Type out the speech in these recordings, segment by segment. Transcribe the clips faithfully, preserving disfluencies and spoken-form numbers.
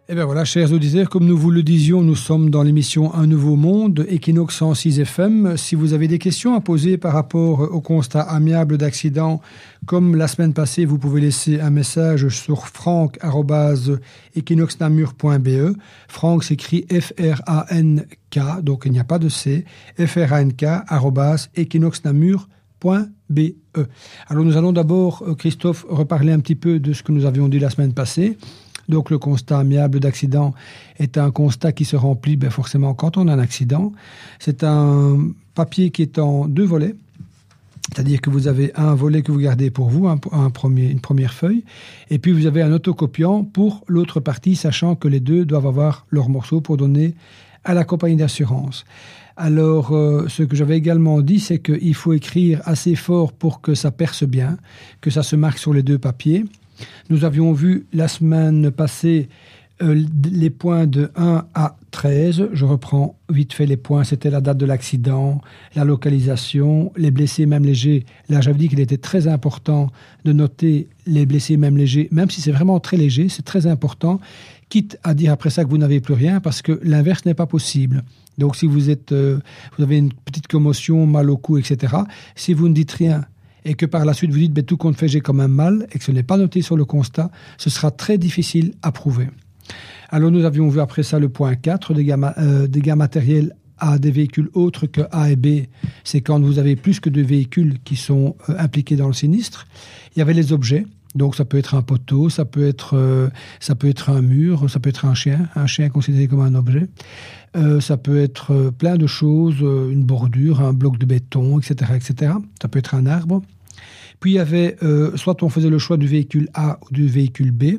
Eh bien voilà, chers auditeurs, comme nous vous le disions, nous sommes dans l'émission Un Nouveau Monde, Equinox cent six F M. Si vous avez des questions à poser par rapport au constat amiable d'accident, comme la semaine passée, vous pouvez laisser un message sur franck arobase equinox namur point b e. Franck s'écrit F R A N K, donc il n'y a pas de C, F R A N K, arobase equinox namur point b e. Alors nous allons d'abord, Christophe, reparler un petit peu de ce que nous avions dit la semaine passée. Donc le constat amiable d'accident est un constat qui se remplit ben, forcément quand on a un accident. C'est un papier qui est en deux volets, c'est-à-dire que vous avez un volet que vous gardez pour vous, un, un premier, une première feuille, et puis vous avez un autocopiant pour l'autre partie, sachant que les deux doivent avoir leur morceau pour donner à la compagnie d'assurance. Alors, euh, ce que j'avais également dit, c'est qu'il faut écrire assez fort pour que ça perce bien, que ça se marque sur les deux papiers. Nous avions vu la semaine passée euh, les points de un à treize. Je reprends vite fait les points. C'était la date de l'accident, la localisation, les blessés même légers. Là, j'avais dit qu'il était très important de noter les blessés même légers, même si c'est vraiment très léger, c'est très important, quitte à dire après ça que vous n'avez plus rien, parce que l'inverse n'est pas possible. Donc, si vous êtes, euh, vous avez une petite commotion, mal au cou, et cetera, si vous ne dites rien, et que par la suite vous dites ben, tout compte fait j'ai quand même mal et que ce n'est pas noté sur le constat, ce sera très difficile à prouver. Alors nous avions vu après ça le point quatre, dégâts, euh, dégâts matériels à des véhicules autres que A et B. C'est quand vous avez plus que deux véhicules qui sont euh, impliqués dans le sinistre. Il y avait les objets, donc ça peut être un poteau, ça peut être, euh, ça peut être un mur, ça peut être un chien, un chien considéré comme un objet. Euh, ça peut être euh, plein de choses, euh, une bordure, un bloc de béton, et cetera, et cetera. Ça peut être un arbre. Puis il y avait, euh, soit on faisait le choix du véhicule A ou du véhicule B.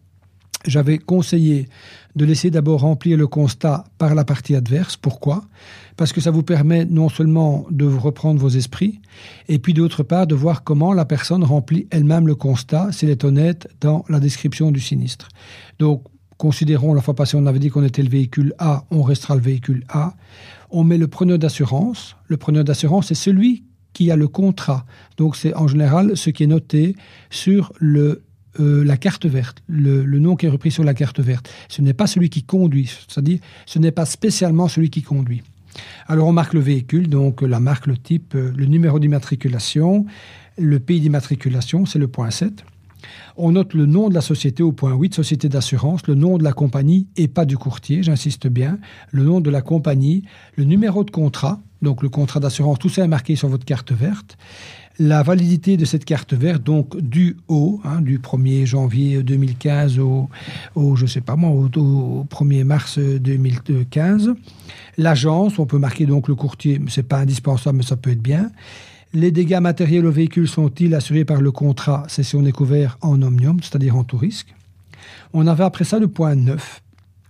J'avais conseillé de laisser d'abord remplir le constat par la partie adverse. Pourquoi ? Parce que ça vous permet non seulement de reprendre vos esprits, et puis d'autre part de voir comment la personne remplit elle-même le constat, si elle est honnête dans la description du sinistre. Donc, considérons, la fois passée, on avait dit qu'on était le véhicule A, on restera le véhicule A. On met le preneur d'assurance. Le preneur d'assurance, c'est celui qui a le contrat. Donc, c'est en général ce qui est noté sur le, euh, la carte verte, le, le nom qui est repris sur la carte verte. Ce n'est pas celui qui conduit, c'est-à-dire ce n'est pas spécialement celui qui conduit. Alors, on marque le véhicule, donc la marque, le type, le numéro d'immatriculation, le pays d'immatriculation, c'est le point sept. On note le nom de la société au point huit, société d'assurance, le nom de la compagnie et pas du courtier, j'insiste bien, le nom de la compagnie, le numéro de contrat, donc le contrat d'assurance, tout ça est marqué sur votre carte verte. La validité de cette carte verte, donc du au, hein, du premier janvier deux mille quinze au, au je sais pas moi, au, au premier mars deux mille quinze. L'agence, on peut marquer donc le courtier, c'est pas indispensable, mais ça peut être bien. Les dégâts matériels au véhicule sont-ils assurés par le contrat ? C'est si on est couvert en omnium, c'est-à-dire en tout risque. On avait après ça le point neuf,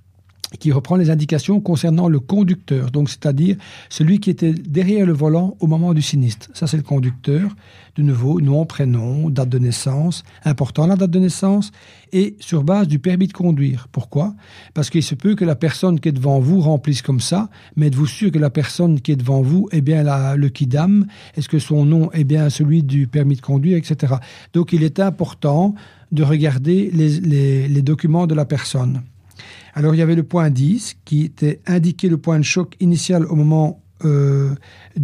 qui reprend les indications concernant le conducteur, donc c'est-à-dire celui qui était derrière le volant au moment du sinistre. Ça, c'est le conducteur. De nouveau, nom, prénom, date de naissance, important la date de naissance, et sur base du permis de conduire. Pourquoi ? Parce qu'il se peut que la personne qui est devant vous remplisse comme ça, mais êtes-vous sûr que la personne qui est devant vous est bien la, le quidam ? Est-ce que son nom est bien celui du permis de conduire, et cetera. Donc, il est important de regarder les, les, les documents de la personne. Alors, il y avait le point dix qui était indiqué le point de choc initial au moment euh,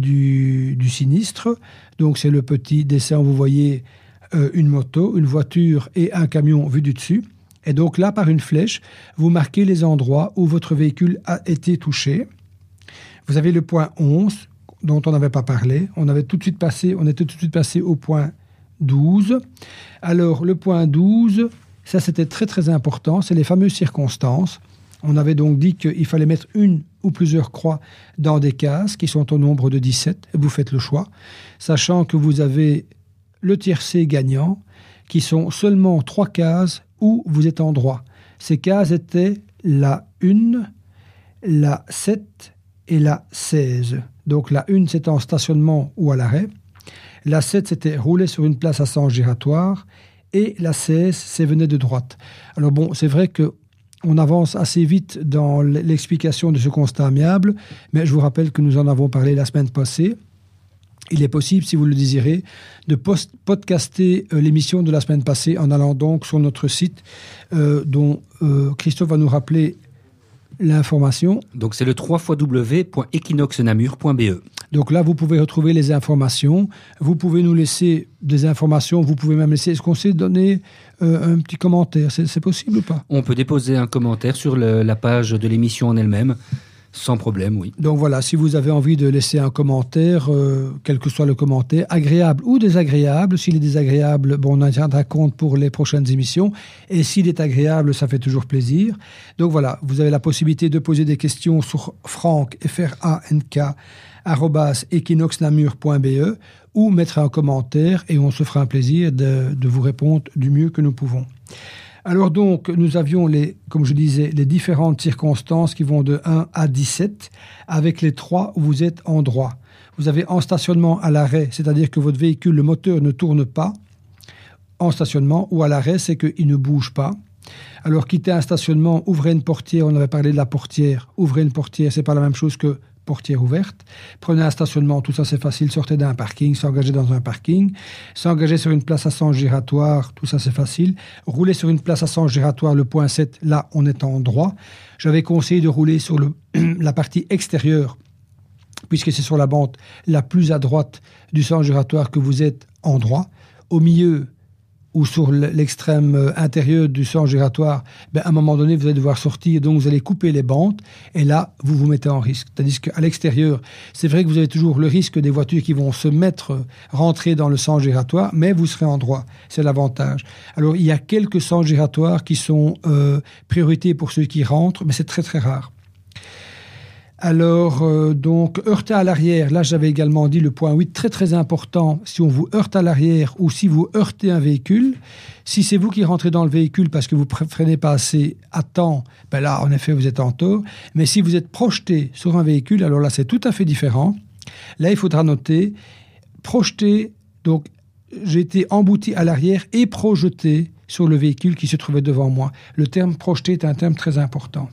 du, du sinistre. Donc, c'est le petit dessin où vous voyez euh, une moto, une voiture et un camion vu du dessus. Et donc là, par une flèche, vous marquez les endroits où votre véhicule a été touché. Vous avez le point onze dont on n'avait pas parlé. On avait tout de suite passé, on était tout de suite passé au point douze. Alors, le point douze... ça, c'était très, très important. C'est les fameuses circonstances. On avait donc dit qu'il fallait mettre une ou plusieurs croix dans des cases qui sont au nombre de dix-sept. Et vous faites le choix, sachant que vous avez le tiercé gagnant, qui sont seulement trois cases où vous êtes en droit. Ces cases étaient la un, la sept et la seize. Donc la un, c'était en stationnement ou à l'arrêt. La sept, c'était rouler sur une place à sens giratoire. Et la seize, c'est venait de droite. Alors bon, c'est vrai qu'on avance assez vite dans l'explication de ce constat amiable, mais je vous rappelle que nous en avons parlé la semaine passée. Il est possible, si vous le désirez, de post- podcaster euh, l'émission de la semaine passée en allant donc sur notre site euh, dont euh, Christophe va nous rappeler l'information. Donc c'est le w w w point equinox namur point b e. Donc là, vous pouvez retrouver les informations. Vous pouvez nous laisser des informations. Vous pouvez même laisser... Est-ce qu'on sait donner euh, un petit commentaire? c'est, c'est possible ou pas? On peut déposer un commentaire sur le, la page de l'émission en elle-même. Sans problème, oui. Donc voilà, si vous avez envie de laisser un commentaire, euh, quel que soit le commentaire, agréable ou désagréable, s'il est désagréable, bon, on en tiendra compte pour les prochaines émissions, et s'il est agréable, ça fait toujours plaisir. Donc voilà, vous avez la possibilité de poser des questions sur frank, F R A N K, arobase equinoxnamur point b e, ou mettre un commentaire, et on se fera un plaisir de, de vous répondre du mieux que nous pouvons. Alors donc, nous avions, les, comme je disais, les différentes circonstances qui vont de un à dix-sept, avec les trois où vous êtes en droit. Vous avez en stationnement à l'arrêt, c'est-à-dire que votre véhicule, le moteur ne tourne pas en stationnement, ou à l'arrêt, c'est qu'il ne bouge pas. Alors, quitter un stationnement, ouvrez une portière, on avait parlé de la portière, ouvrez une portière, c'est pas la même chose que portière ouverte. Prenez un stationnement, tout ça c'est facile, sortez d'un parking, s'engager dans un parking, s'engager sur une place à sens giratoire, tout ça c'est facile. Rouler sur une place à sens giratoire, le point sept, là on est en droit. J'avais conseillé de rouler sur le, la partie extérieure, puisque c'est sur la bande la plus à droite du sens giratoire que vous êtes en droit. Au milieu ou sur l'extrême intérieur du sens giratoire, ben à un moment donné, vous allez devoir sortir, donc vous allez couper les bandes, et là, vous vous mettez en risque. C'est-à-dire qu'à l'extérieur, c'est vrai que vous avez toujours le risque des voitures qui vont se mettre, rentrer dans le sens giratoire, mais vous serez en droit. C'est l'avantage. Alors, il y a quelques sens giratoires qui sont euh, priorité pour ceux qui rentrent, mais c'est très très rare. Alors, euh, donc, heurter à l'arrière, là j'avais également dit le point huit, très très important, si on vous heurte à l'arrière ou si vous heurtez un véhicule, si c'est vous qui rentrez dans le véhicule parce que vous ne freinez pas assez à temps, ben là en effet vous êtes en tort, mais si vous êtes projeté sur un véhicule, alors là c'est tout à fait différent. Là il faudra noter, projeté, donc j'ai été embouti à l'arrière et projeté sur le véhicule qui se trouvait devant moi. Le terme projeté est un terme très important.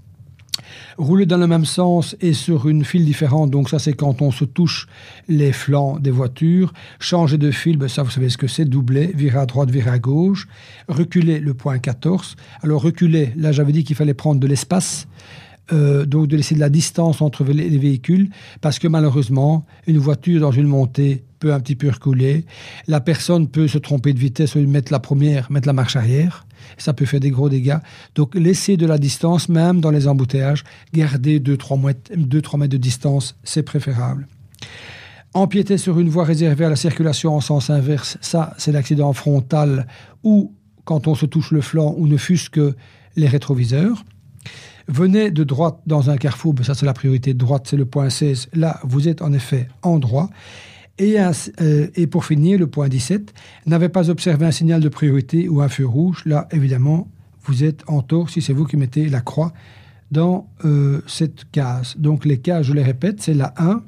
Rouler dans le même sens et sur une file différente, donc ça c'est quand on se touche les flancs des voitures. Changer de fil, ben ça vous savez ce que c'est, doubler, virer à droite, virer à gauche. Reculer, le point quatorze. Alors reculer, là j'avais dit qu'il fallait prendre de l'espace, euh, donc de laisser de la distance entre les, les véhicules, parce que malheureusement, une voiture dans une montée peut un petit peu reculer. La personne peut se tromper de vitesse ou mettre la première, mettre la marche arrière. Ça peut faire des gros dégâts. Donc, laissez de la distance, même dans les embouteillages. Gardez deux à trois mètres de distance, c'est préférable. Empiéter sur une voie réservée à la circulation en sens inverse, ça, c'est l'accident frontal ou quand on se touche le flanc ou ne fût-ce que les rétroviseurs. Venez de droite dans un carrefour, ça c'est la priorité de droite, c'est le point seize. Là, vous êtes en effet en droit. Et, un, euh, et pour finir, le point dix-sept, n'avez pas observé un signal de priorité ou un feu rouge. Là, évidemment, vous êtes en tort si c'est vous qui mettez la croix dans euh, cette case. Donc, les cases, je les répète, c'est la un,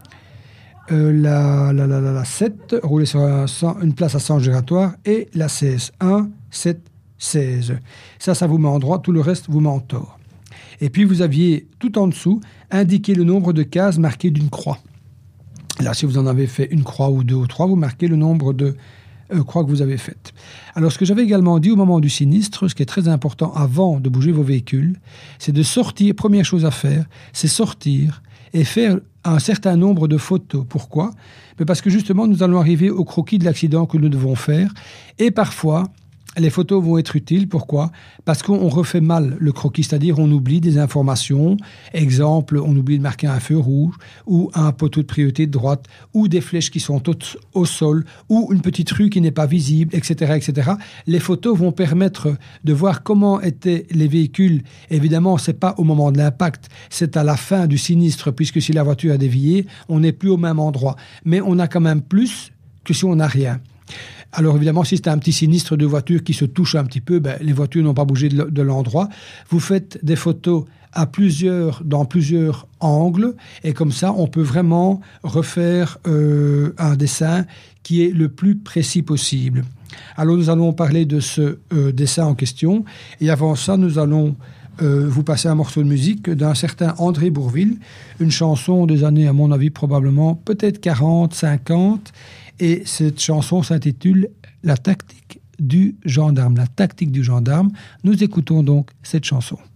euh, la, la, la, la, la sept, rouler sur un, une place à sens giratoire, et la seize. un, sept, seize. Ça, ça vous met en droit. Tout le reste vous met en tort. Et puis, vous aviez, tout en dessous, indiqué le nombre de cases marquées d'une croix. Là, si vous en avez fait une croix ou deux ou trois, vous marquez le nombre de euh, croix que vous avez faites. Alors, ce que j'avais également dit au moment du sinistre, ce qui est très important avant de bouger vos véhicules, c'est de sortir. Première chose à faire, c'est sortir et faire un certain nombre de photos. Pourquoi ? Mais parce que justement, nous allons arriver au croquis de l'accident que nous devons faire. Et parfois, les photos vont être utiles. Pourquoi ? Parce qu'on refait mal le croquis, c'est-à-dire on oublie des informations. Exemple, on oublie de marquer un feu rouge ou un poteau de priorité de droite ou des flèches qui sont au, au sol ou une petite rue qui n'est pas visible, et cetera, et cetera. Les photos vont permettre de voir comment étaient les véhicules. Évidemment, c'est pas au moment de l'impact, c'est à la fin du sinistre, puisque si la voiture a dévié, on n'est plus au même endroit. Mais on a quand même plus que si on n'a rien. Alors évidemment, si c'est un petit sinistre de voiture qui se touche un petit peu, ben, les voitures n'ont pas bougé de, de l'endroit. Vous faites des photos à plusieurs, dans plusieurs angles, et comme ça, on peut vraiment refaire euh, un dessin qui est le plus précis possible. Alors nous allons parler de ce euh, dessin en question, et avant ça, nous allons euh, vous passez un morceau de musique d'un certain André Bourvil, une chanson des années, à mon avis, probablement peut-être quarante, cinquante, et cette chanson s'intitule « La tactique du gendarme ». La tactique du gendarme. Nous écoutons donc cette chanson.